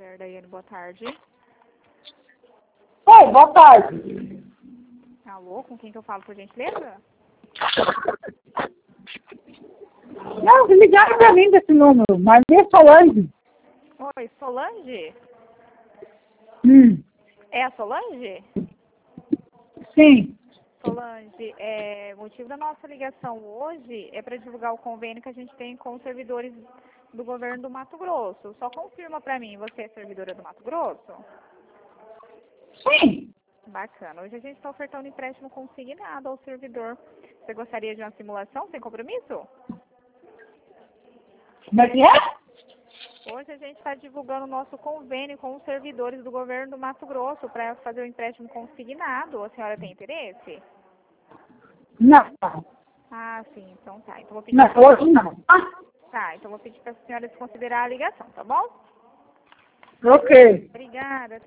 Mulher Daiane, boa tarde. Oi, boa tarde. Alô, com quem que eu falo, por gentileza? Não, ligaram pra mim desse número, mas é Solange. Oi, Solange? Hum, É a Solange? sim. Solange, o motivo da nossa ligação hoje é para divulgar o convênio que a gente tem com os servidores do governo do Mato Grosso. Só confirma para mim, você é servidora do Mato Grosso? Sim. Bacana. Hoje a gente está ofertando empréstimo consignado ao servidor. Você gostaria de uma simulação sem compromisso? Como é que é? Hoje a gente está divulgando o nosso convênio com os servidores do governo do Mato Grosso para fazer o empréstimo consignado. A senhora tem interesse? Não. Ah, sim. Então tá. Então vou pedir Não, hoje não. então vou pedir para a senhora desconsiderar a ligação, tá bom? Ok. Obrigada.